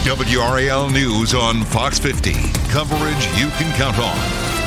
WRAL News on Fox 50. Coverage you can count on.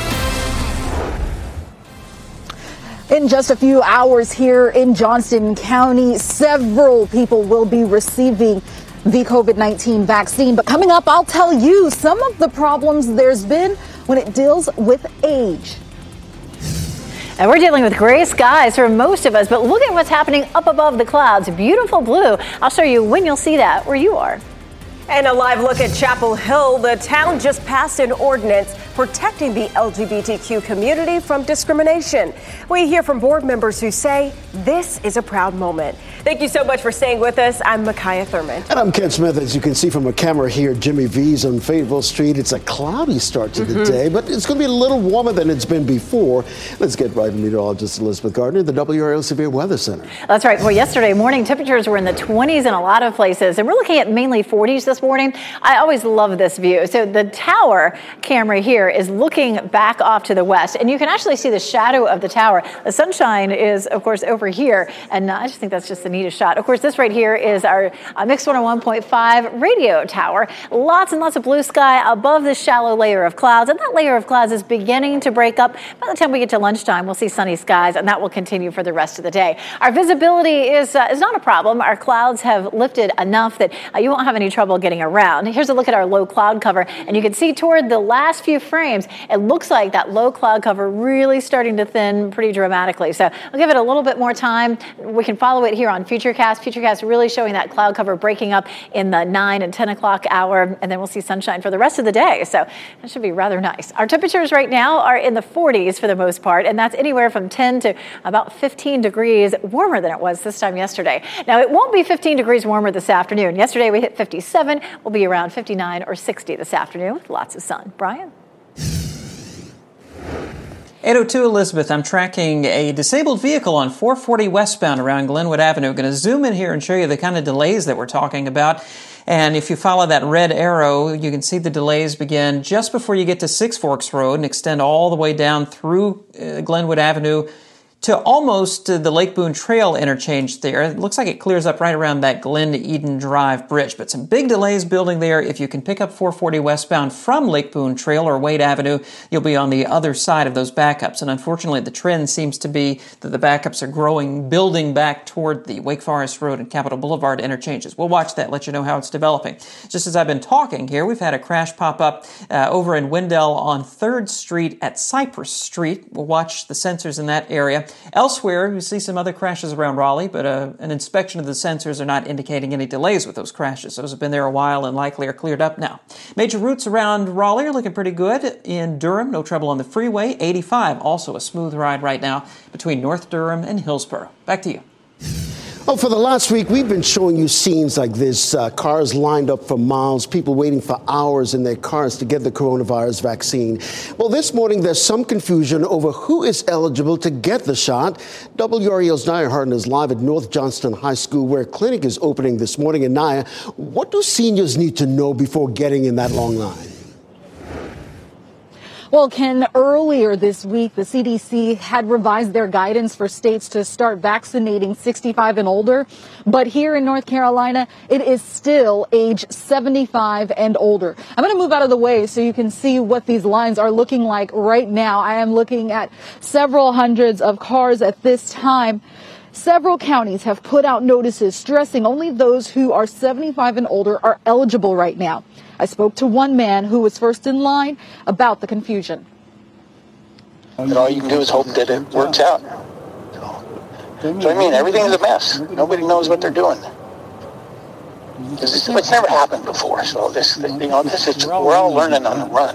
In just a few hours here in Johnston County, several people will be receiving the COVID-19 vaccine. But coming up, I'll tell you some of the problems there's been when it deals with age. And we're dealing with gray skies for most of us, but look at what's happening up above the clouds. Beautiful blue. I'll show you when you'll see that where you are. And a live look at Chapel Hill. The town just passed an ordinance protecting the LGBTQ community from discrimination. We hear from board members who say this is a proud moment. Thank you so much for staying with us. I'm Micaiah Thurman. And I'm Ken Smith. As you can see from a camera here, Jimmy V's on Fayetteville Street. It's a cloudy start to the day, but it's going to be a little warmer than it's been before. Let's get right to meteorologist Elizabeth Gardner, the WRAL Severe Weather Center. That's right. Well, yesterday morning temperatures were in the 20s in a lot of places, and we're looking at mainly 40s this morning. I always love this view. So the tower camera here is looking back off to the west, and you can actually see the shadow of the tower. The sunshine is, of course, over here, and I just think that's just the neatest shot. Of course, this right here is our Mix 101.5 radio tower. Lots and lots of blue sky above this shallow layer of clouds, and that layer of clouds is beginning to break up. By the time we get to lunchtime, we'll see sunny skies, and that will continue for the rest of the day. Our visibility is not a problem. Our clouds have lifted enough that you won't have any trouble getting around. Here's a look at our low cloud cover, and you can see toward the last few frames, it looks like that low cloud cover really starting to thin pretty dramatically. So I'll give it a little bit more time. We can follow it here on Futurecast. Futurecast really showing that cloud cover breaking up in the 9 and 10 o'clock hour, and then we'll see sunshine for the rest of the day. So that should be rather nice. Our temperatures right now are in the 40s for the most part, and that's anywhere from 10 to about 15 degrees warmer than it was this time yesterday. Now, it won't be 15 degrees warmer this afternoon. Yesterday we hit 57. We'll be around 59 or 60 this afternoon with lots of sun. Brian? 802 Elizabeth, I'm tracking a disabled vehicle on 440 westbound around Glenwood Avenue. Going to zoom in here and show you the kind of delays that we're talking about. And if you follow that red arrow, you can see the delays begin just before you get to Six Forks Road and extend all the way down through Glenwood Avenue to almost the Lake Boone Trail interchange there. It looks like it clears up right around that Glen Eden Drive bridge, but some big delays building there. If you can pick up 440 westbound from Lake Boone Trail or Wade Avenue, you'll be on the other side of those backups. And unfortunately, the trend seems to be that the backups are growing, building back toward the Wake Forest Road and Capitol Boulevard interchanges. We'll watch that, let you know how it's developing. Just as I've been talking here, we've had a crash pop up over in Wendell on 3rd Street at Cypress Street. We'll watch the sensors in that area. Elsewhere, we see some other crashes around Raleigh, but an inspection of the sensors are not indicating any delays with those crashes. Those have been there a while and likely are cleared up now. Major routes around Raleigh are looking pretty good. In Durham, no trouble on the freeway. 85, also a smooth ride right now between North Durham and Hillsborough. Back to you. Well, for the last week, we've been showing you scenes like this, cars lined up for miles, people waiting for hours in their cars to get the coronavirus vaccine. Well, this morning, there's some confusion over who is eligible to get the shot. WRAL's Naya Harden is live at North Johnston High School, where a clinic is opening this morning. And Naya, what do seniors need to know before getting in that long line? Well, Ken, earlier this week, the CDC had revised their guidance for states to start vaccinating 65 and older. But here in North Carolina, it is still age 75 and older. I'm going to move out of the way so you can see what these lines are looking like right now. I am looking at several hundreds of cars at this time. Several counties have put out notices stressing only those who are 75 and older are eligible right now. I spoke to one man who was first in line about the confusion. And all you can do is hope that it works out. So I mean, everything is a mess. Nobody knows what they're doing. It's never happened before. So this is, we're all learning on the run.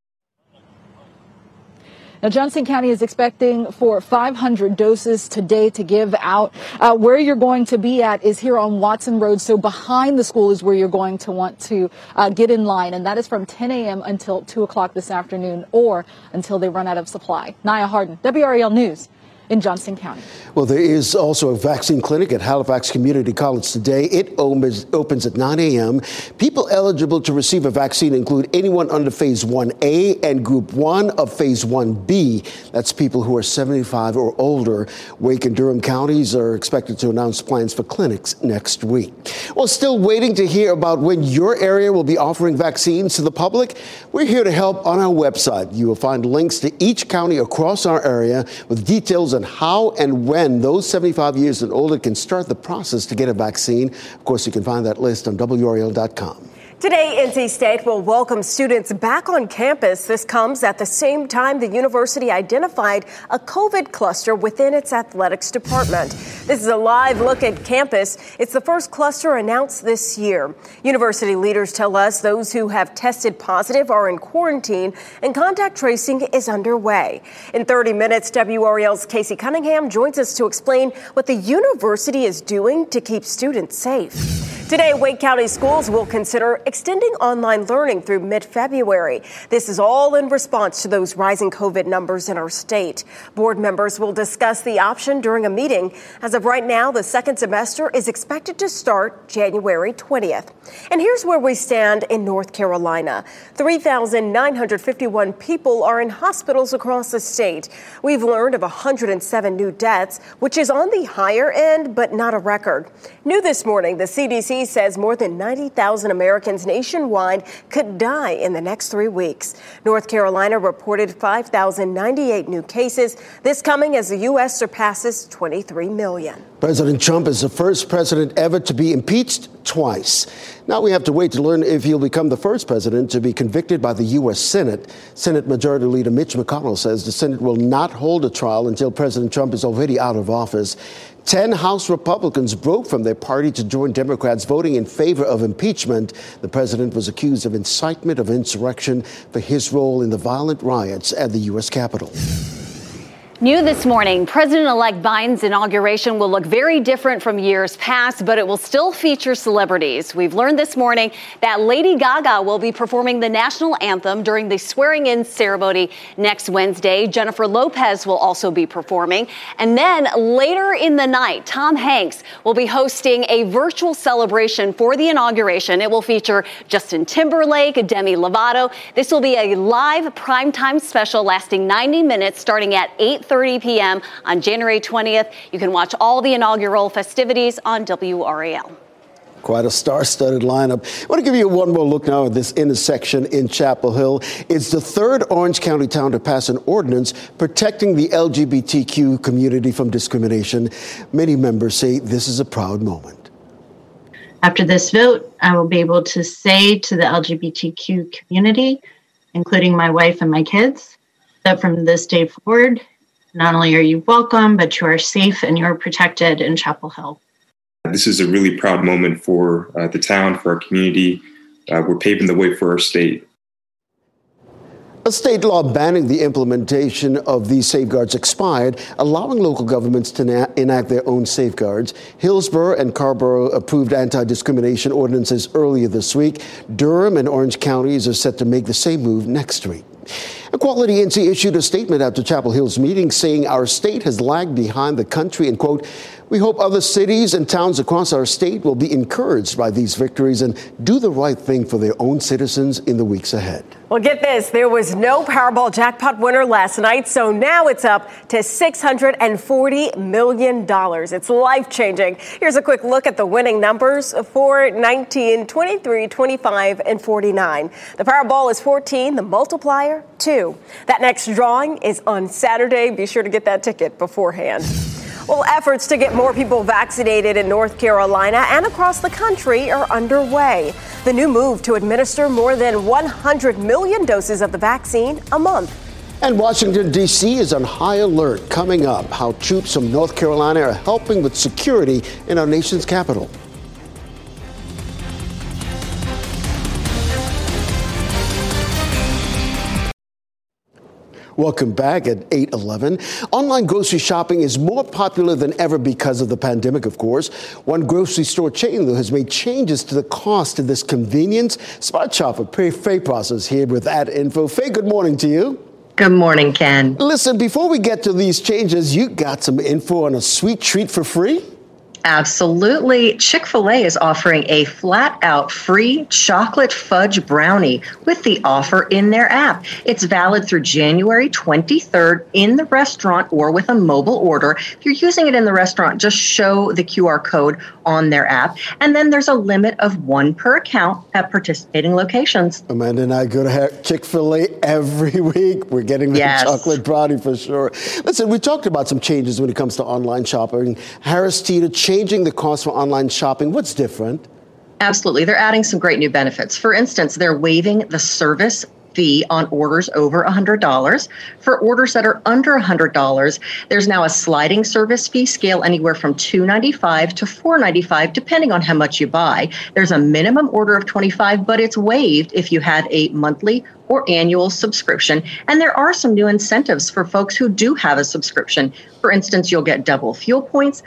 Now, Johnson County is expecting for 500 doses today to give out. Where you're going to be at is here on Watson Road. So behind the school is where you're going to want to get in line. And that is from 10 a.m. until 2 o'clock this afternoon or until they run out of supply. Naya Harden, WRAL News in Johnson County. Well, there is also a vaccine clinic at Halifax Community College today. It opens at 9 a.m. People eligible to receive a vaccine include anyone under Phase 1A and Group 1 of Phase 1B. That's people who are 75 or older. Wake and Durham counties are expected to announce plans for clinics next week. Well, still waiting to hear about when your area will be offering vaccines to the public? We're here to help on our website. You will find links to each county across our area with details on how and when those 75 years and older can start the process to get a vaccine. Of course, you can find that list on WRAL.com. Today, NC State will welcome students back on campus. This comes at the same time the university identified a COVID cluster within its athletics department. This is a live look at campus. It's the first cluster announced this year. University leaders tell us those who have tested positive are in quarantine and contact tracing is underway. In 30 minutes, WRAL's Casey Cunningham joins us to explain what the university is doing to keep students safe. Today, Wake County schools will consider extending online learning through mid-February. This is all in response to those rising COVID numbers in our state. Board members will discuss the option during a meeting. As of right now, the second semester is expected to start January 20th. And here's where we stand in North Carolina. 3,951 people are in hospitals across the state. We've learned of 107 new deaths, which is on the higher end, but not a record. New this morning, the CDC says more than 90,000 Americans nationwide could die in the next 3 weeks. North Carolina reported 5,098 new cases, this coming as the U.S. surpasses 23 million. President Trump is the first president ever to be impeached twice. Now we have to wait to learn if he'll become the first president to be convicted by the U.S. Senate. Senate Majority Leader Mitch McConnell says the Senate will not hold a trial until President Trump is already out of office. 10 House Republicans broke from their party to join Democrats voting in favor of impeachment. The president was accused of incitement of insurrection for his role in the violent riots at the U.S. Capitol. New this morning, President-elect Biden's inauguration will look very different from years past, but it will still feature celebrities. We've learned this morning that Lady Gaga will be performing the national anthem during the swearing-in ceremony next Wednesday. Jennifer Lopez will also be performing. And then later in the night, Tom Hanks will be hosting a virtual celebration for the inauguration. It will feature Justin Timberlake, Demi Lovato. This will be a live primetime special lasting 90 minutes starting at 8:30 p.m. on January 20th. You can watch all the inaugural festivities on WRAL. Quite a star-studded lineup. I want to give you one more look now at this intersection in Chapel Hill. It's the third Orange County town to pass an ordinance protecting the LGBTQ community from discrimination. Many members say this is a proud moment. After this vote, I will be able to say to the LGBTQ community, including my wife and my kids, that from this day forward, not only are you welcome, but you are safe and you are protected in Chapel Hill. This is a really proud moment for the town, for our community. We're paving the way for our state. A state law banning the implementation of these safeguards expired, allowing local governments to enact their own safeguards. Hillsborough and Carrboro approved anti-discrimination ordinances earlier this week. Durham and Orange counties are set to make the same move next week. Equality NC issued a statement after Chapel Hill's meeting saying our state has lagged behind the country and, quote, we hope other cities and towns across our state will be encouraged by these victories and do the right thing for their own citizens in the weeks ahead. Well, get this. There was no Powerball jackpot winner last night, so now it's up to $640 million. It's life-changing. Here's a quick look at the winning numbers for 19, 23, 25, and 49. The Powerball is 14, the multiplier 2. That next drawing is on Saturday. Be sure to get that ticket beforehand. Well, efforts to get more people vaccinated in North Carolina and across the country are underway. The new move to administer more than 100 million doses of the vaccine a month. And Washington, D.C. is on high alert. Coming up, how troops from North Carolina are helping with security in our nation's capital. Welcome back at 8:11. Online grocery shopping is more popular than ever because of the pandemic, of course. One grocery store chain, though, has made changes to the cost of this convenience. Smart Shopper Faye Prosser is here with that info. Faye, good morning to you. Good morning, Ken. Listen, before we get to these changes, you got some info on a sweet treat for free? Absolutely. Chick-fil-A is offering a flat-out free chocolate fudge brownie with the offer in their app. It's valid through January 23rd in the restaurant or with a mobile order. If you're using it in the restaurant, just show the QR code on their app. And then there's a limit of 1 per account at participating locations. Amanda and I go to Chick-fil-A every week. We're getting the chocolate brownie for sure. Listen, we talked about some changes when it comes to online shopping. Harris Teeter changing the cost for online shopping. What's different? Absolutely. They're adding some great new benefits. For instance, they're waiving the service fee on orders over $100. For orders that are under $100, there's now a sliding service fee scale anywhere from $2.95 to $4.95, depending on how much you buy. There's a minimum order of $25, but it's waived if you have a monthly or annual subscription. And there are some new incentives for folks who do have a subscription. For instance, you'll get double fuel points,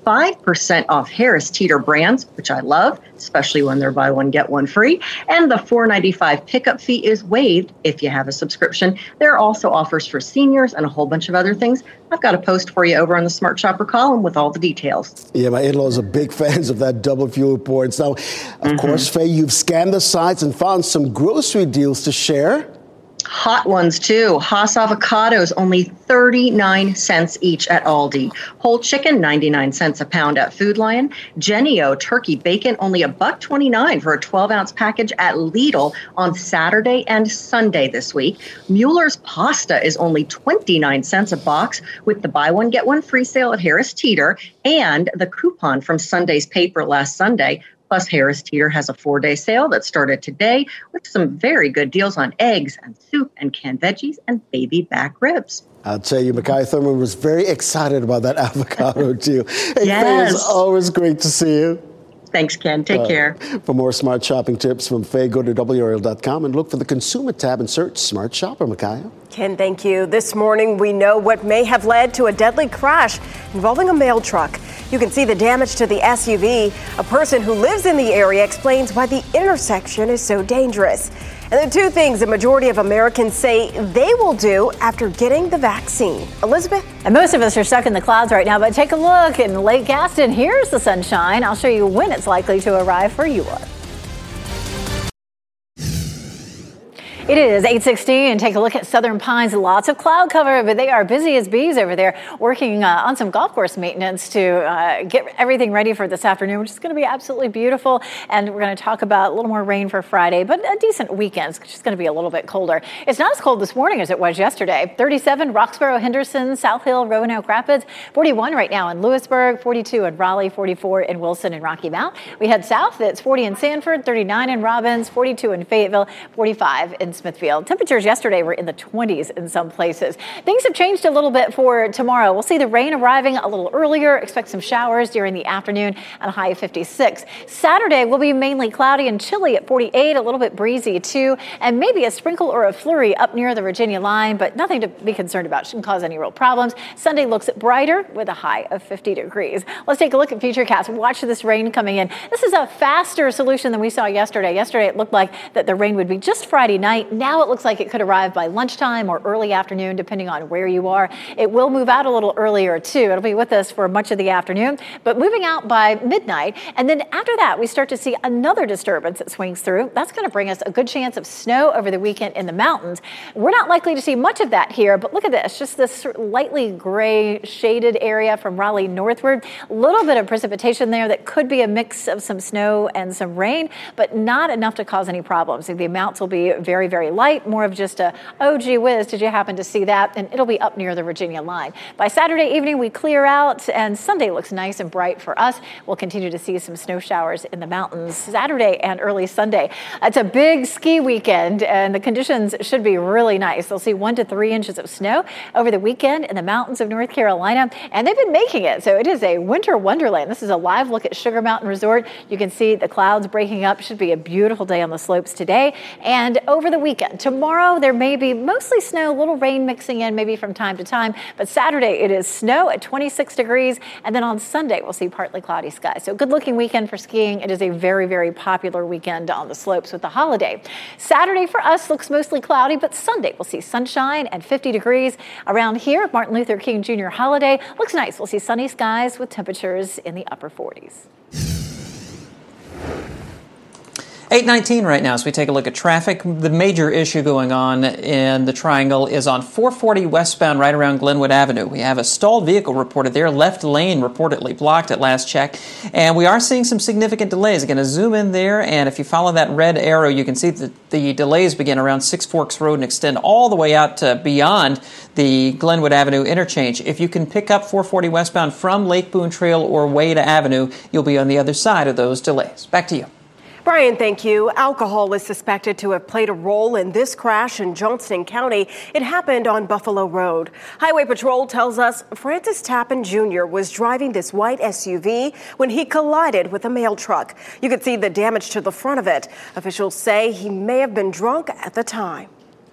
5% off Harris Teeter brands, which I love, especially when they're buy one, get one free. And the $4.95 pickup fee is waived if you have a subscription. There are also offers for seniors and a whole bunch of other things. I've got a post for you over on the Smart Shopper column with all the details. Yeah, my in-laws are big fans of that double fuel points. Now, of course, Faye, you've scanned the sites and found some grocery deals to share. Hot ones, too. Haas avocados, only 39 cents each at Aldi. Whole chicken, 99 cents a pound at Food Lion. Jennie-O turkey bacon, only $1.29 for a 12-ounce package at Lidl on Saturday and Sunday this week. Mueller's pasta is only 29 cents a box with the buy one, get one free sale at Harris Teeter and the coupon from Sunday's paper last Sunday. Plus, Harris Teeter has a 4-day sale that started today with some very good deals on eggs and soup and canned veggies and baby back ribs. I'll tell you, Micaiah Thurman was very excited about that avocado deal. Hey, yes. Faye, it's always great to see you. Thanks, Ken. Take care. For more smart shopping tips from Faye, go to WRAL.com and look for the consumer tab and search Smart Shopper, Micaiah. Ken, thank you. This morning, we know what may have led to a deadly crash involving a mail truck. You can see the damage to the SUV. A person who lives in the area explains why the intersection is so dangerous. And the two things the majority of Americans say they will do after getting the vaccine. Elizabeth? And most of us are stuck in the clouds right now, but take a look in Lake Gaston. Here's the sunshine. I'll show you when it's likely to arrive for you. It is 8:16. Take a look at Southern Pines. Lots of cloud cover, but they are busy as bees over there working on some golf course maintenance to get everything ready for this afternoon, which is going to be absolutely beautiful. And we're going to talk about a little more rain for Friday, but a decent weekend. It's just going to be a little bit colder. It's not as cold this morning as it was yesterday. 37, Roxborough, Henderson, South Hill, Roanoke Rapids. 41 right now in Lewisburg, 42 in Raleigh, 44 in Wilson and Rocky Mount. We head south. It's 40 in Sanford, 39 in Robbins, 42 in Fayetteville, 45 in Smithfield. Temperatures yesterday were in the 20s in some places. Things have changed a little bit for tomorrow. We'll see the rain arriving a little earlier. Expect some showers during the afternoon and a high of 56. Saturday will be mainly cloudy and chilly at 48, a little bit breezy too, and maybe a sprinkle or a flurry up near the Virginia line, but nothing to be concerned about. Shouldn't cause any real problems. Sunday looks brighter with a high of 50 degrees. Let's take a look at Futurecast. Watch this rain coming in. This is a faster solution than we saw yesterday. Yesterday it looked like that the rain would be just Friday night. Now it looks like it could arrive by lunchtime or early afternoon, depending on where you are. It will move out a little earlier, too. It'll be with us for much of the afternoon, but moving out by midnight. And then after that, we start to see another disturbance that swings through. That's going to bring us a good chance of snow over the weekend in the mountains. We're not likely to see much of that here, but look at this. Just this lightly gray shaded area from Raleigh northward. A little bit of precipitation there that could be a mix of some snow and some rain, but not enough to cause any problems. The amounts will be very, very light. More of just a, oh, gee whiz, did you happen to see that? And it'll be up near the Virginia line. By Saturday evening, we clear out, and Sunday looks nice and bright for us. We'll continue to see some snow showers in the mountains Saturday and early Sunday. It's a big ski weekend, and the conditions should be really nice. They'll see 1 to 3 inches of snow over the weekend in the mountains of North Carolina, and they've been making it. So it is a winter wonderland. This is a live look at Sugar Mountain Resort. You can see the clouds breaking up. Should be a beautiful day on the slopes today. And over the weekend. Tomorrow, there may be mostly snow, a little rain mixing in maybe from time to time. But Saturday, it is snow at 26 degrees. And then on Sunday, we'll see partly cloudy skies. So good looking weekend for skiing. It is a very, very popular weekend on the slopes with the holiday. Saturday for us looks mostly cloudy, but Sunday we'll see sunshine and 50 degrees. Around here, Martin Luther King Jr. holiday looks nice. We'll see sunny skies with temperatures in the upper 40s. 8:19 right now as we take a look at traffic. The major issue going on in the Triangle is on 440 westbound right around Glenwood Avenue. We have a stalled vehicle reported there, left lane reportedly blocked at last check, and we are seeing some significant delays. Again, to zoom in there, and if you follow that red arrow, you can see that the delays begin around Six Forks Road and extend all the way out to beyond the Glenwood Avenue interchange. If you can pick up 440 westbound from Lake Boone Trail or Wade Avenue, you'll be on the other side of those delays. Back to you. Brian, thank you. Alcohol is suspected to have played a role in this crash in Johnston County. It happened on Buffalo Road. Highway Patrol tells us Francis Tappan Jr. was driving this white SUV when he collided with a mail truck. You could see the damage to the front of it. Officials say he may have been drunk at the time.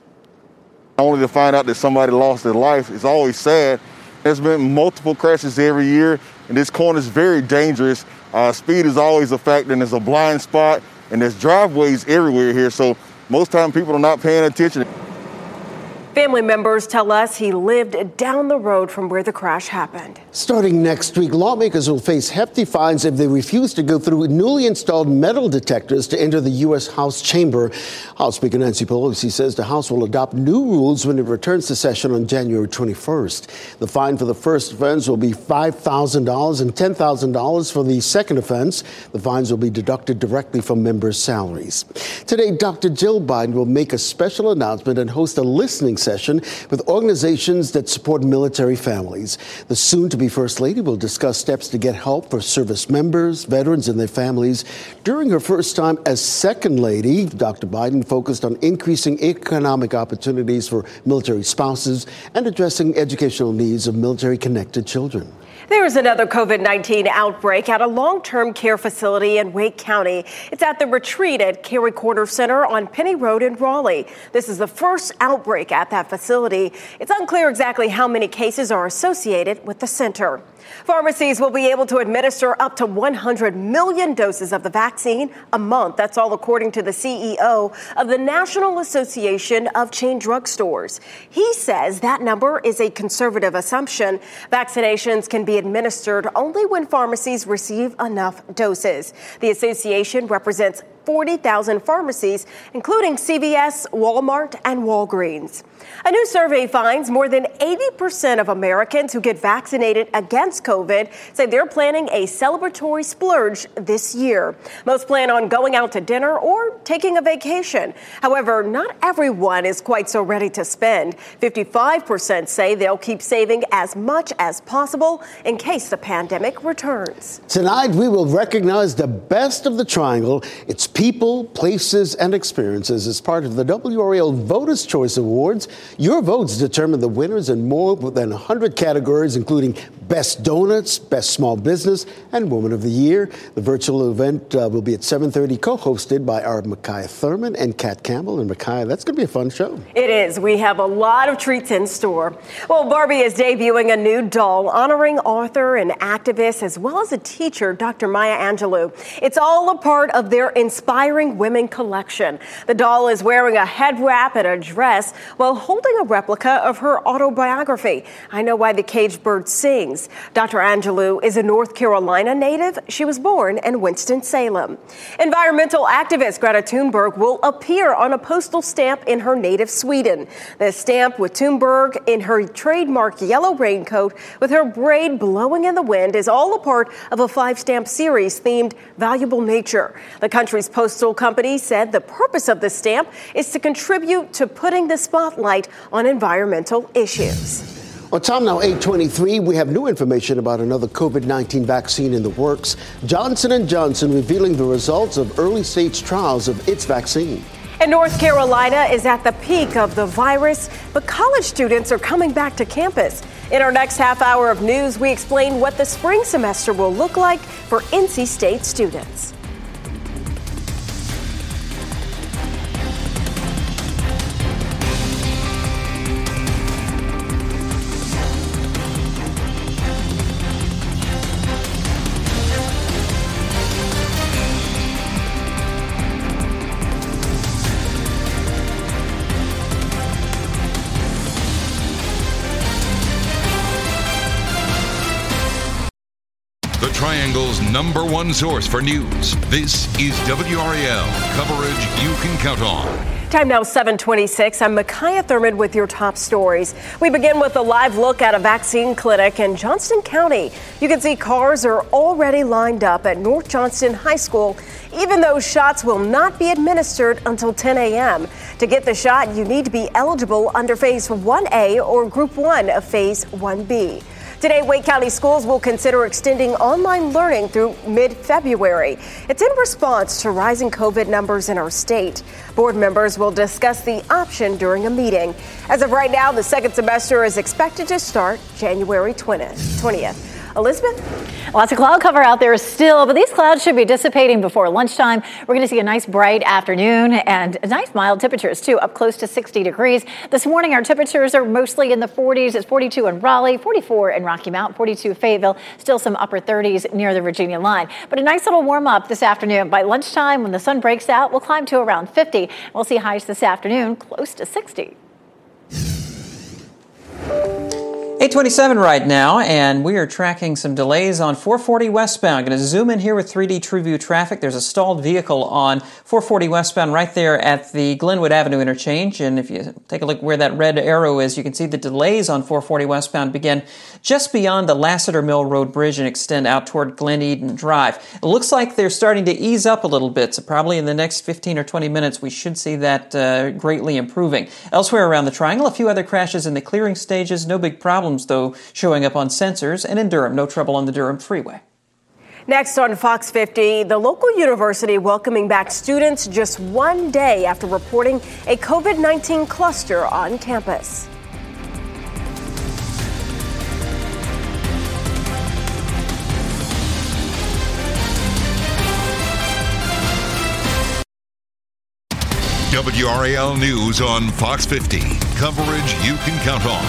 Only to find out that somebody lost their life is always sad. There's been multiple crashes every year, and this corner is very dangerous. Speed is always a factor, and there's a blind spot, and there's driveways everywhere here, so most time people are not paying attention. Family members tell us he lived down the road from where the crash happened. Starting next week, lawmakers will face hefty fines if they refuse to go through newly installed metal detectors to enter the U.S. House chamber. House Speaker Nancy Pelosi says the House will adopt new rules when it returns to session on January 21st. The fine for the first offense will be $5,000 and $10,000 for the second offense. The fines will be deducted directly from members' salaries. Today, Dr. Jill Biden will make a special announcement and host a listening session with organizations that support military families. The soon-to-be First Lady will discuss steps to get help for service members, veterans, and their families. During her first time as Second Lady, Dr. Biden focused on increasing economic opportunities for military spouses and addressing educational needs of military-connected children. There is another COVID-19 outbreak at a long-term care facility in Wake County. It's at the Retreat at Cary Corner Center on Penny Road in Raleigh. This is the first outbreak at that facility. It's unclear exactly how many cases are associated with the center. Pharmacies will be able to administer up to 100 million doses of the vaccine a month. That's all according to the CEO of the National Association of Chain Drugstores. He says that number is a conservative assumption. Vaccinations can be administered only when pharmacies receive enough doses. The association represents 40,000 pharmacies, including CVS, Walmart, and Walgreens. A new survey finds more than 80% of Americans who get vaccinated against COVID say they're planning a celebratory splurge this year. Most plan on going out to dinner or taking a vacation. However, not everyone is quite so ready to spend. 55% say they'll keep saving as much as possible in case the pandemic returns. Tonight, we will recognize the best of the Triangle, its people, places, and experiences as part of the WRAL Voters' Choice Awards. Your votes determine the winners in more than 100 categories, including Best Donuts, Best Small Business, and Woman of the Year. The virtual event will be at 7:30, co-hosted by our Micaiah Thurman and Kat Campbell. And Micaiah, that's going to be a fun show. It is. We have a lot of treats in store. Well, Barbie is debuting a new doll honoring author and activist as well as a teacher, Dr. Maya Angelou. It's all a part of their Inspiring Women collection. The doll is wearing a head wrap and a dress while holding a replica of her autobiography, I Know Why the Caged Bird Sings. Dr. Angelou is a North Carolina native. She was born in Winston-Salem. Environmental activist Greta Thunberg will appear on a postal stamp in her native Sweden. The stamp with Thunberg in her trademark yellow raincoat with her braid blowing in the wind is all a part of a 5-stamp series themed Valuable Nature. The country's postal company said the purpose of the stamp is to contribute to putting the spotlight on environmental issues. Well, time now 8:23. We have new information about another COVID-19 vaccine in the works. Johnson & Johnson revealing the results of early-stage trials of its vaccine. And North Carolina is at the peak of the virus, but college students are coming back to campus. In our next half hour of news, we explain what the spring semester will look like for NC State students. #1 source for news. This is WRAL, coverage you can count on. Time now 7:26. I'm Micaiah Thurman with your top stories. We begin with a live look at a vaccine clinic in Johnston County. You can see cars are already lined up at North Johnston High School, even though shots will not be administered until 10 a.m. To get the shot, you need to be eligible under Phase 1A or Group 1 of Phase 1B. Today, Wake County schools will consider extending online learning through mid-February. It's in response to rising COVID numbers in our state. Board members will discuss the option during a meeting. As of right now, the second semester is expected to start January 20th. Elizabeth? Lots of cloud cover out there still, but these clouds should be dissipating before lunchtime. We're going to see a nice bright afternoon and nice mild temperatures too, up close to 60 degrees. This morning our temperatures are mostly in the 40s. It's 42 in Raleigh, 44 in Rocky Mount, 42 Fayetteville, still some upper 30s near the Virginia line. But a nice little warm up this afternoon. By lunchtime when the sun breaks out, we'll climb to around 50. We'll see highs this afternoon close to 60. 8:27 right now, and we are tracking some delays on 440 westbound. Going to zoom in here with 3D TrueView traffic. There's a stalled vehicle on 440 westbound right there at the Glenwood Avenue interchange. And if you take a look where that red arrow is, you can see the delays on 440 westbound begin just beyond the Lassiter Mill Road Bridge and extend out toward Glen Eden Drive. It looks like they're starting to ease up a little bit, so probably in the next 15 or 20 minutes we should see that greatly improving. Elsewhere around the triangle, a few other crashes in the clearing stages. No big problems, though, showing up on sensors. And in Durham, no trouble on the Durham Freeway. Next on Fox 50, the local university welcoming back students just one day after reporting a COVID-19 cluster on campus. WRAL News on Fox 50. Coverage you can count on.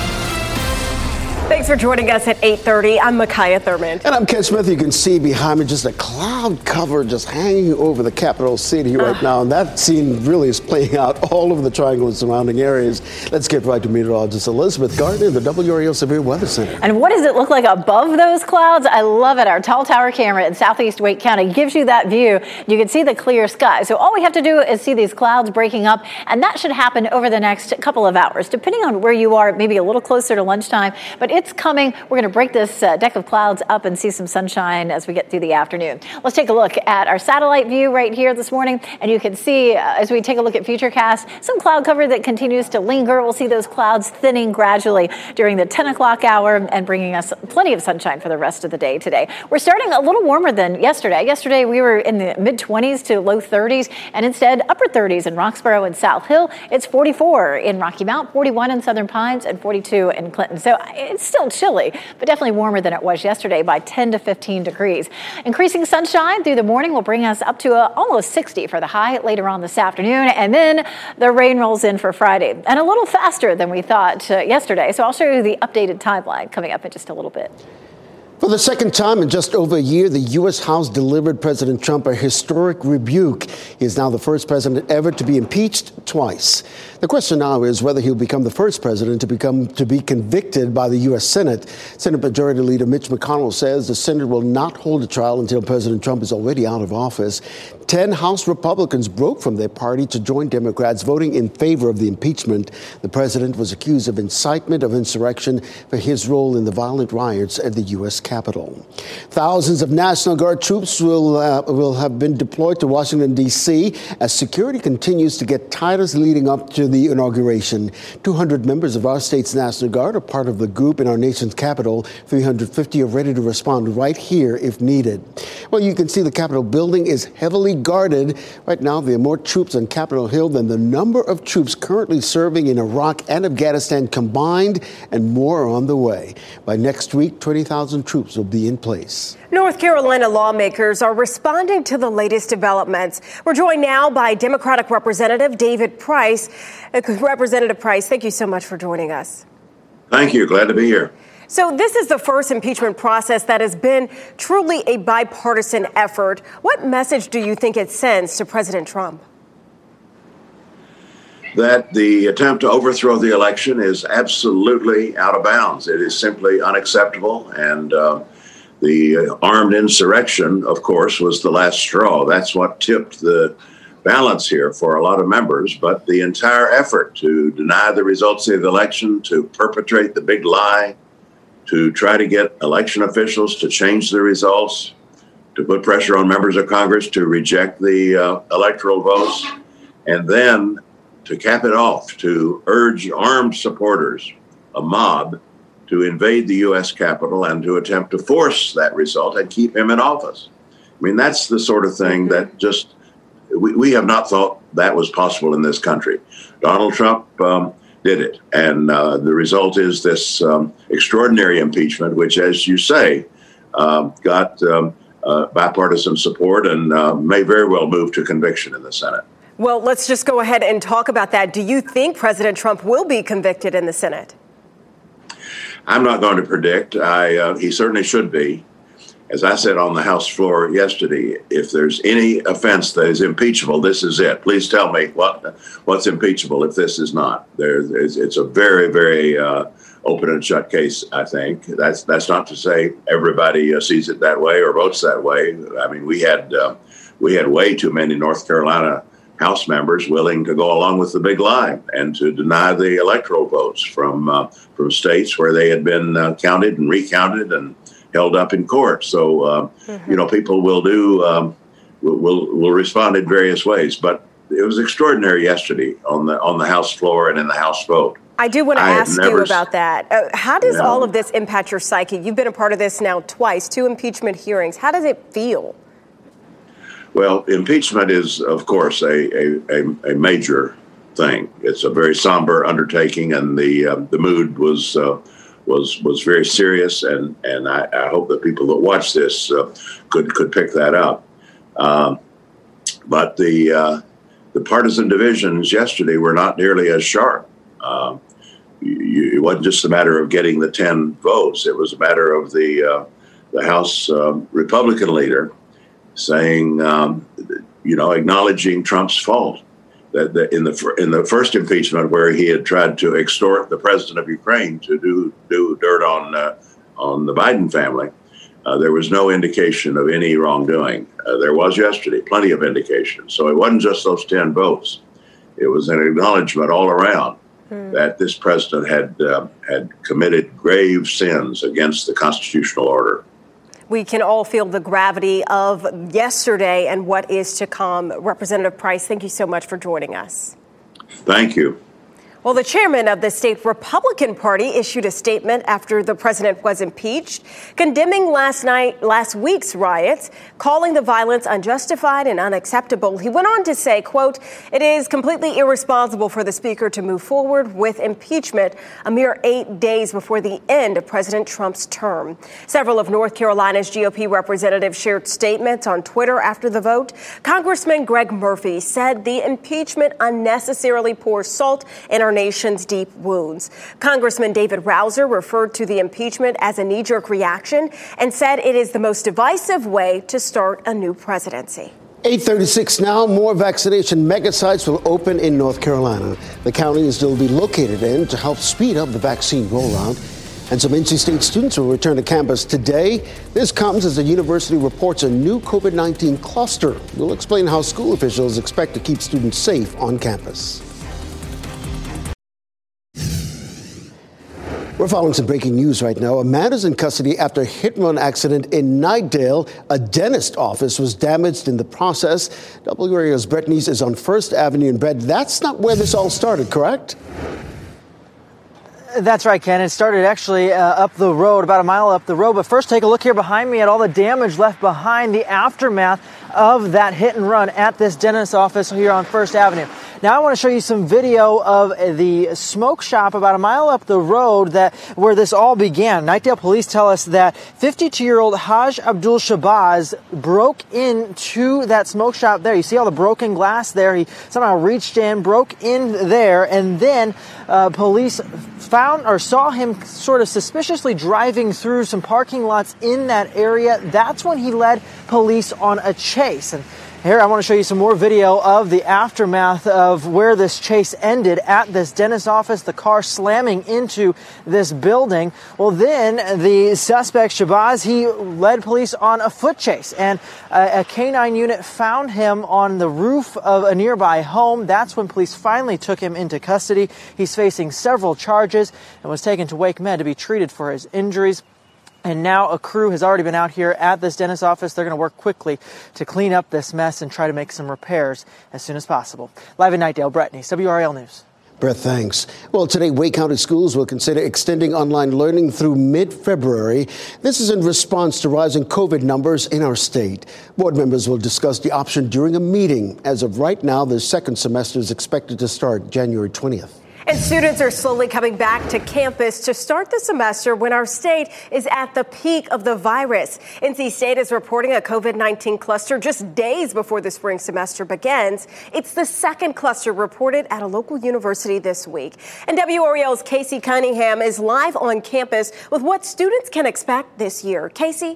Thanks for joining us at 8:30. I'm Micaiah Thurman. And I'm Ken Smith. You can see behind me just a cloud cover just hanging over the capital city right now. And that scene really is playing out all over the triangle and surrounding areas. Let's get right to meteorologist Elizabeth Gardner, the WRAL Severe Weather Center. And what does it look like above those clouds? I love it. Our tall tower camera in southeast Wake County gives you that view. You can see the clear sky. So all we have to do is see these clouds breaking up, and that should happen over the next couple of hours, depending on where you are, maybe a little closer to lunchtime. But it's coming. We're going to break this deck of clouds up and see some sunshine as we get through the afternoon. Let's take a look at our satellite view right here this morning. And you can see as we take a look at Futurecast, some cloud cover that continues to linger. We'll see those clouds thinning gradually during the 10 o'clock hour and bringing us plenty of sunshine for the rest of the day today. We're starting a little warmer than yesterday. Yesterday we were in the mid-20s to low 30s, and instead upper 30s in Roxborough and South Hill. It's 44 in Rocky Mount, 41 in Southern Pines, and 42 in Clinton. So it's still chilly, but definitely warmer than it was yesterday by 10 to 15 degrees. Increasing sunshine through the morning will bring us up to almost 60 for the high later on this afternoon. And then the rain rolls in for Friday, and a little faster than we thought yesterday. So I'll show you the updated timeline coming up in just a little bit. For the second time in just over a year, the U.S. House delivered President Trump a historic rebuke. He is now the first president ever to be impeached twice. The question now is whether he'll become the first president to be convicted by the U.S. Senate. Senate Majority Leader Mitch McConnell says the Senate will not hold a trial until President Trump is already out of office. 10 House Republicans broke from their party to join Democrats voting in favor of the impeachment. The president was accused of incitement of insurrection for his role in the violent riots at the U.S. Capitol. Thousands of National Guard troops will have been deployed to Washington, D.C. as security continues to get tighter leading up to the inauguration. 200 members of our state's National Guard are part of the group in our nation's capital. 350 are ready to respond right here if needed. Well, you can see the Capitol building is heavily guarded. Right now, there are more troops on Capitol Hill than the number of troops currently serving in Iraq and Afghanistan combined, and more are on the way. By next week, 20,000 troops will be in place. North Carolina lawmakers are responding to the latest developments. We're joined now by Democratic Representative David Price. Representative Price, thank you so much for joining us. Thank you. Glad to be here. So this is the first impeachment process that has been truly a bipartisan effort. What message do you think it sends to President Trump? That the attempt to overthrow the election is absolutely out of bounds. It is simply unacceptable. And The armed insurrection, of course, was the last straw. That's what tipped the balance here for a lot of members. But the entire effort to deny the results of the election, to perpetrate the big lie, to try to get election officials to change the results, to put pressure on members of Congress to reject the electoral votes, and then to cap it off, to urge armed supporters, a mob, to invade the U.S. Capitol and to attempt to force that result and keep him in office. I mean, that's the sort of thing that just, we have not thought that was possible in this country. Donald Trump did it. And the result is this extraordinary impeachment, which, as you say, got bipartisan support and may very well move to conviction in the Senate. Well, let's just go ahead and talk about that. Do you think President Trump will be convicted in the Senate? I'm not going to predict. He certainly should be. As I said on the House floor yesterday, if there's any offense that is impeachable, this is it. Please tell me what's impeachable if this is not. It's a very, very open and shut case, I think. That's not to say everybody sees it that way or votes that way. I mean, we had way too many North Carolina House members willing to go along with the big lie and to deny the electoral votes from states where they had been counted and recounted and held up in court. So, people will respond in various ways. But it was extraordinary yesterday on the House floor and in the House vote. I do want to ask you about that. How does all of this impact your psyche? You've been a part of this now twice, 2 impeachment hearings. How does it feel? Well, impeachment is, of course, a major thing. It's a very somber undertaking, and the mood was very serious. And I hope that people that watch this could pick that up. But the partisan divisions yesterday were not nearly as sharp. It wasn't just a matter of getting the 10 votes. It was a matter of the House Republican leader saying, acknowledging Trump's fault. That in the first impeachment, where he had tried to extort the president of Ukraine to do dirt on the Biden family, there was no indication of any wrongdoing. There was yesterday plenty of indication. So it wasn't just those 10 votes. It was an acknowledgement all around that this president had committed grave sins against the constitutional order. We can all feel the gravity of yesterday and what is to come. Representative Price, thank you so much for joining us. Thank you. Well, the chairman of the state Republican Party issued a statement after the president was impeached, condemning last week's riots, calling the violence unjustified and unacceptable. He went on to say, quote, "It is completely irresponsible for the speaker to move forward with impeachment a mere 8 days before the end of President Trump's term." Several of North Carolina's GOP representatives shared statements on Twitter after the vote. Congressman Greg Murphy said the impeachment unnecessarily pours salt in our nation's deep wounds. Congressman David Rouser referred to the impeachment as a knee-jerk reaction and said it is the most divisive way to start a new presidency. 8:36 now. More vaccination mega sites will open in North Carolina. The counties they'll be located in to help speed up the vaccine rollout. And some NC State students will return to campus today. This comes as the university reports a new COVID-19 cluster. We'll explain how school officials expect to keep students safe on campus. We're following some breaking news right now. A man is in custody after a hit-and-run accident in Knightdale. A dentist office was damaged in the process. WRAL's Brett Neese is on First Avenue in Brett. That's not where this all started, correct? That's right, Ken. It started actually up the road, about a mile up the road. But first, take a look here behind me at all the damage left behind, the aftermath of that hit and run at this dentist office here on First Avenue. Now I want to show you some video of the smoke shop about a mile up the road where this all began. Knightdale police tell us that 52-year-old Haj Abdul Shabazz broke into that smoke shop there. You see all the broken glass there. He somehow reached in, broke in there, and then police saw him sort of suspiciously driving through some parking lots in that area. That's when he led police on a chase. And Here, I want to show you some more video of the aftermath of where this chase ended at this dentist office, the car slamming into this building. Well, then the suspect, Shabazz, he led police on a foot chase, and a canine unit found him on the roof of a nearby home. That's when police finally took him into custody. He's facing several charges and was taken to Wake Med to be treated for his injuries. And now a crew has already been out here at this dentist office. They're going to work quickly to clean up this mess and try to make some repairs as soon as possible. Live in Knightdale, Brett Neese, WRAL News. Brett, thanks. Well, today, Wake County Schools will consider extending online learning through mid-February. This is in response to rising COVID numbers in our state. Board members will discuss the option during a meeting. As of right now, the second semester is expected to start January 20th. And students are slowly coming back to campus to start the semester when our state is at the peak of the virus. NC State is reporting a COVID-19 cluster just days before the spring semester begins. It's the second cluster reported at a local university this week. And WRAL's Casey Cunningham is live on campus with what students can expect this year. Casey?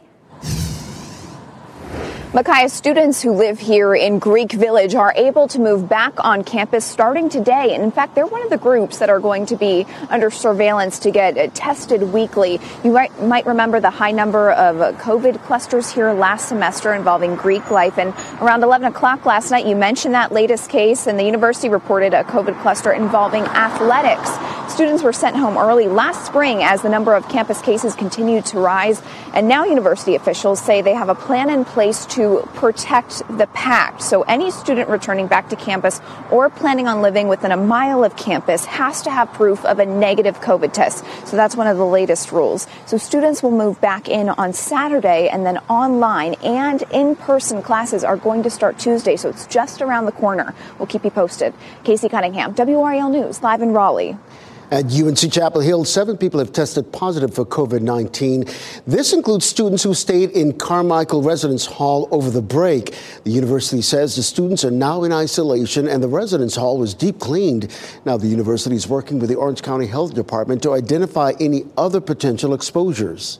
Micaiah, students who live here in Greek Village are able to move back on campus starting today. And in fact, they're one of the groups that are going to be under surveillance to get tested weekly. You might remember the high number of COVID clusters here last semester involving Greek life. And around 11 o'clock last night, you mentioned that latest case, and the university reported a COVID cluster involving athletics. Students were sent home early last spring as the number of campus cases continued to rise. And now university officials say they have a plan in place to protect the pact. So any student returning back to campus or planning on living within a mile of campus has to have proof of a negative COVID test. So that's one of the latest rules. So students will move back in on Saturday, and then online and in-person classes are going to start Tuesday. So it's just around the corner. We'll keep you posted. Casey Cunningham, WRAL News, live in Raleigh. At UNC Chapel Hill, 7 people have tested positive for COVID-19. This includes students who stayed in Carmichael Residence Hall over the break. The university says the students are now in isolation and the residence hall was deep cleaned. Now the university is working with the Orange County Health Department to identify any other potential exposures.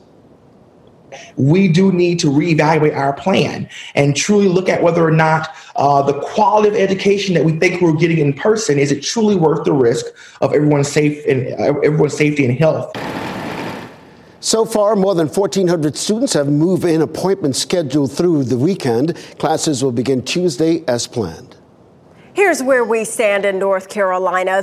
We do need to reevaluate our plan and truly look at whether or not the quality of education that we think we're getting in person, is it truly worth the risk of everyone's safety and health. So far, more than 1,400 students have move-in appointments scheduled through the weekend. Classes will begin Tuesday as planned. Here's where we stand in North Carolina.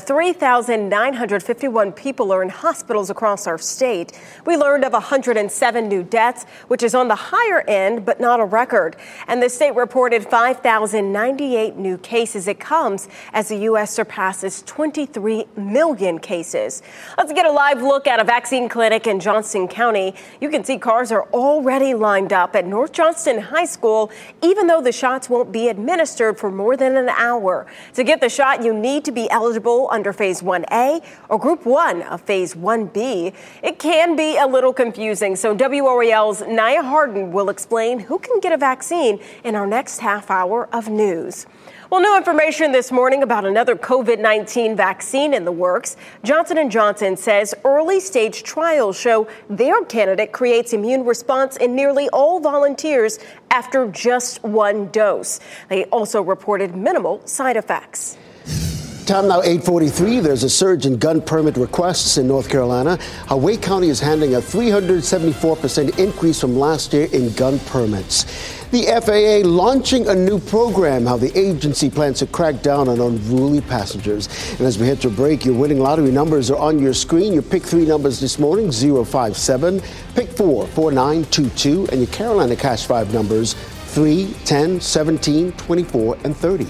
3,951 people are in hospitals across our state. We learned of 107 new deaths, which is on the higher end, but not a record. And the state reported 5,098 new cases. It comes as the U.S. surpasses 23 million cases. Let's get a live look at a vaccine clinic in Johnston County. You can see cars are already lined up at North Johnston High School, even though the shots won't be administered for more than an hour. To get the shot, you need to be eligible under Phase 1A or Group 1 of Phase 1B. It can be a little confusing, so WRAL's Naya Harden will explain who can get a vaccine in our next half hour of news. Well, new information this morning about another COVID-19 vaccine in the works. Johnson & Johnson says early-stage trials show their candidate creates immune response in nearly all volunteers after just one dose. They also reported minimal side effects. Time now 8:43. There's a surge in gun permit requests in North Carolina. How Wake County is handling a 374% increase from last year in gun permits. The FAA launching a new program, how the agency plans to crack down on unruly passengers. And as we head to break, your winning lottery numbers are on your screen. Your pick 3 numbers this morning, 057, pick 4, 4922, and your Carolina Cash 5 numbers, 3, 10, 17, 24, and 30.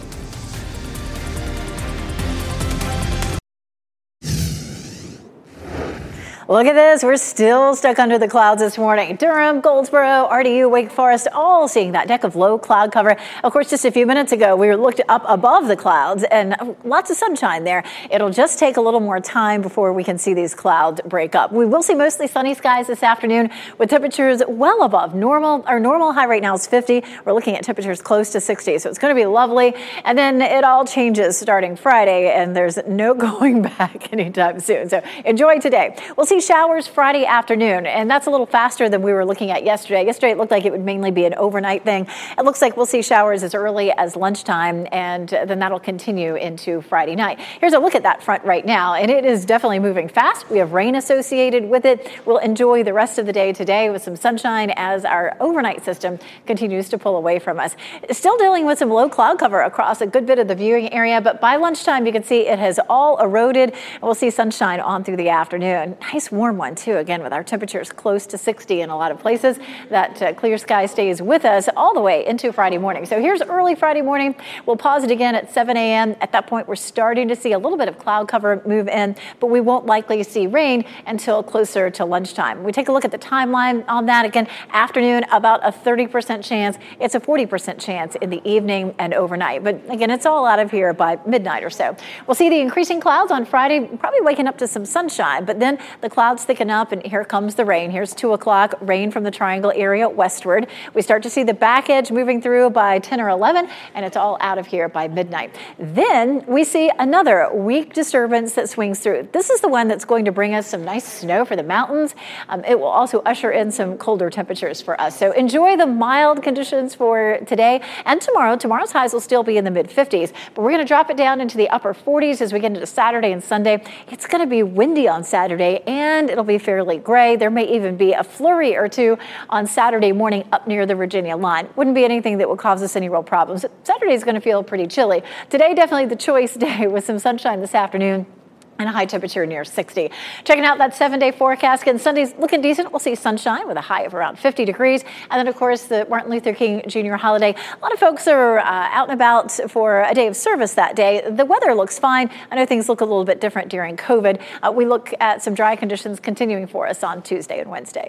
Look at this. We're still stuck under the clouds this morning. Durham, Goldsboro, RDU, Wake Forest, all seeing that deck of low cloud cover. Of course, just a few minutes ago, we looked up above the clouds and lots of sunshine there. It'll just take a little more time before we can see these clouds break up. We will see mostly sunny skies this afternoon with temperatures well above normal. Our normal high right now is 50. We're looking at temperatures close to 60, so it's going to be lovely. And then it all changes starting Friday, and there's no going back anytime soon. So enjoy today. We'll see see showers Friday afternoon, and that's a little faster than we were looking at yesterday. Yesterday, it looked like it would mainly be an overnight thing. It looks like we'll see showers as early as lunchtime, and then that'll continue into Friday night. Here's a look at that front right now, and it is definitely moving fast. We have rain associated with it. We'll enjoy the rest of the day today with some sunshine as our overnight system continues to pull away from us. Still dealing with some low cloud cover across a good bit of the viewing area, but by lunchtime, you can see it has all eroded, and we'll see sunshine on through the afternoon. Nice warm one, too, again, with our temperatures close to 60 in a lot of places. That clear sky stays with us all the way into Friday morning. So here's early Friday morning. We'll pause it again at 7 a.m. At that point, we're starting to see a little bit of cloud cover move in, but we won't likely see rain until closer to lunchtime. We take a look at the timeline on that. Again, afternoon, about a 30% chance. It's a 40% chance in the evening and overnight. But again, it's all out of here by midnight or so. We'll see the increasing clouds on Friday, probably waking up to some sunshine, but then the clouds thicken up and here comes the rain. Here's 2 o'clock, rain from the Triangle area westward. We start to see the back edge moving through by 10 or 11, and it's all out of here by midnight. Then we see another weak disturbance that swings through. This is the one that's going to bring us some nice snow for the mountains. It will also usher in some colder temperatures for us. So enjoy the mild conditions for today and tomorrow. Tomorrow's highs will still be in the mid-50s, but we're going to drop it down into the upper 40s as we get into Saturday and Sunday. It's going to be windy on Saturday, and it'll be fairly gray. There may even be a flurry or two on Saturday morning up near the Virginia line. Wouldn't be anything that will cause us any real problems. Saturday is going to feel pretty chilly. Today, definitely the choice day with some sunshine this afternoon and a high temperature near 60. Checking out that 7-day forecast. Again, Sunday's looking decent. We'll see sunshine with a high of around 50 degrees. And then, of course, the Martin Luther King Jr. holiday. A lot of folks are out and about for a day of service that day. The weather looks fine. I know things look a little bit different during COVID. We look at some dry conditions continuing for us on Tuesday and Wednesday.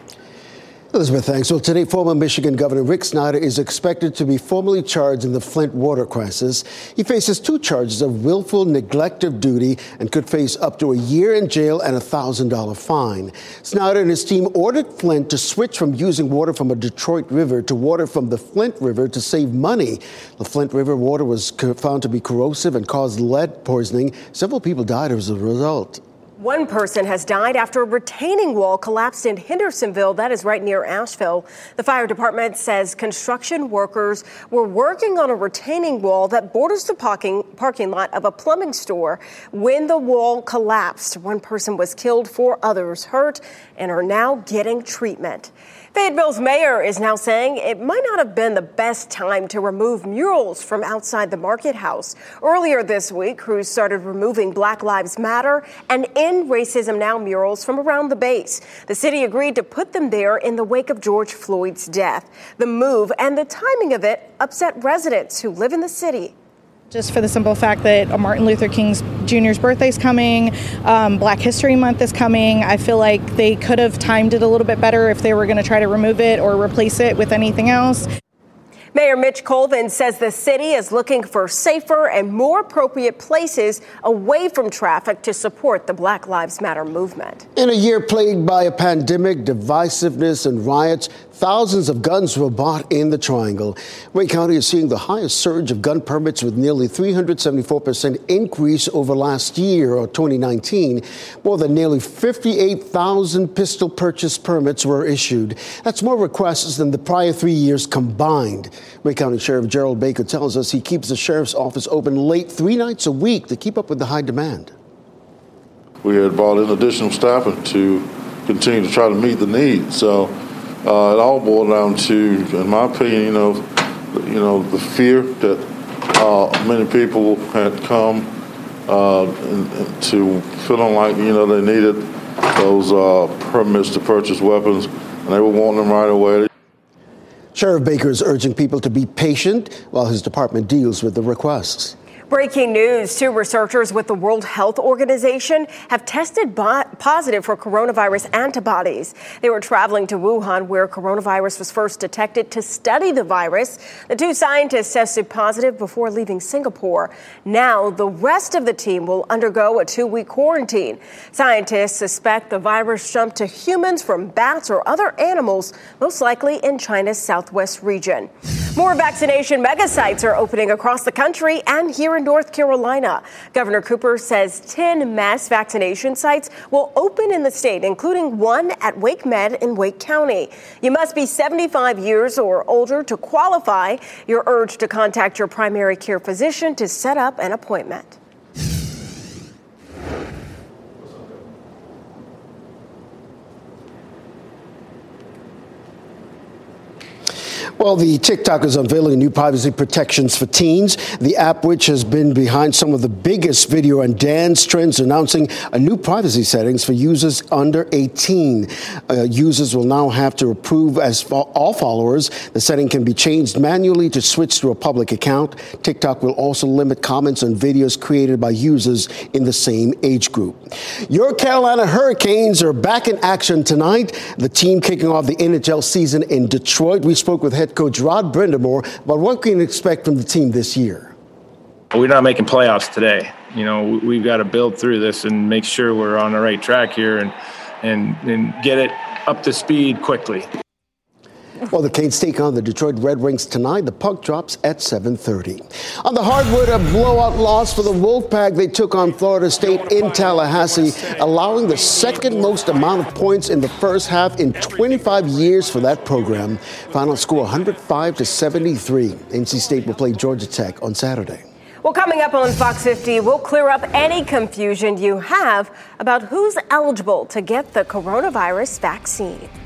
Elizabeth, thanks. Well, today, former Michigan Governor Rick Snyder is expected to be formally charged in the Flint water crisis. He faces 2 charges of willful neglect of duty and could face up to a year in jail and a $1,000 fine. Snyder and his team ordered Flint to switch from using water from a Detroit river to water from the Flint River to save money. The Flint River water was found to be corrosive and caused lead poisoning. Several people died as a result. One person has died after a retaining wall collapsed in Hendersonville. That is right near Asheville. The fire department says construction workers were working on a retaining wall that borders the parking lot of a plumbing store when the wall collapsed. One person was killed, 4 others hurt, and are now getting treatment. Fayetteville's mayor is now saying it might not have been the best time to remove murals from outside the Market House. Earlier this week, crews started removing Black Lives Matter and End Racism Now murals from around the base. The city agreed to put them there in the wake of George Floyd's death. The move and the timing of it upset residents who live in the city. Just for the simple fact that Martin Luther King Jr.'s birthday is coming, Black History Month is coming. I feel like they could have timed it a little bit better if they were going to try to remove it or replace it with anything else. Mayor Mitch Colvin says the city is looking for safer and more appropriate places away from traffic to support the Black Lives Matter movement. In a year plagued by a pandemic, divisiveness, and riots, thousands of guns were bought in the Triangle. Wayne County is seeing the highest surge of gun permits with nearly 374% increase over last year, or 2019. More than nearly 58,000 pistol purchase permits were issued. That's more requests than the prior 3 years combined. Wayne County Sheriff Gerald Baker tells us he keeps the sheriff's office open late 3 nights a week to keep up with the high demand. We had brought in additional staffing to continue to try to meet the need. So it all boiled down to, in my opinion, the fear that many people had come to feeling like, they needed those permits to purchase weapons, and they were wanting them right away. Sheriff Baker is urging people to be patient while his department deals with the requests. Breaking news, 2 researchers with the World Health Organization have tested positive for coronavirus antibodies. They were traveling to Wuhan, where coronavirus was first detected, to study the virus. The 2 scientists tested positive before leaving Singapore. Now, the rest of the team will undergo a 2-week quarantine. Scientists suspect the virus jumped to humans from bats or other animals, most likely in China's southwest region. More vaccination mega sites are opening across the country and here in North Carolina. Governor Cooper says 10 mass vaccination sites will open in the state, including one at Wake Med in Wake County. You must be 75 years or older to qualify. You're urged to contact your primary care physician to set up an appointment. Well, the TikTok is unveiling new privacy protections for teens. The app, which has been behind some of the biggest video and dance trends, announcing a new privacy settings for users under 18. Users will now have to approve as all followers. The setting can be changed manually to switch to a public account. TikTok will also limit comments on videos created by users in the same age group. Your Carolina Hurricanes are back in action tonight. The team kicking off the NHL season in Detroit. We spoke with head coach Rod Brindamore about what we can expect from the team this year. We're not making playoffs today. You know, we've got to build through this and make sure we're on the right track here and get it up to speed quickly. Well, the Canes take on the Detroit Red Wings tonight. The puck drops at 7:30. On the hardwood, a blowout loss for the Wolfpack. They took on Florida State in Tallahassee, allowing the second most amount of points in the first half in 25 years for that program. Final score 105-73. NC State will play Georgia Tech on Saturday. Well, coming up on Fox 50, we'll clear up any confusion you have about who's eligible to get the coronavirus vaccine.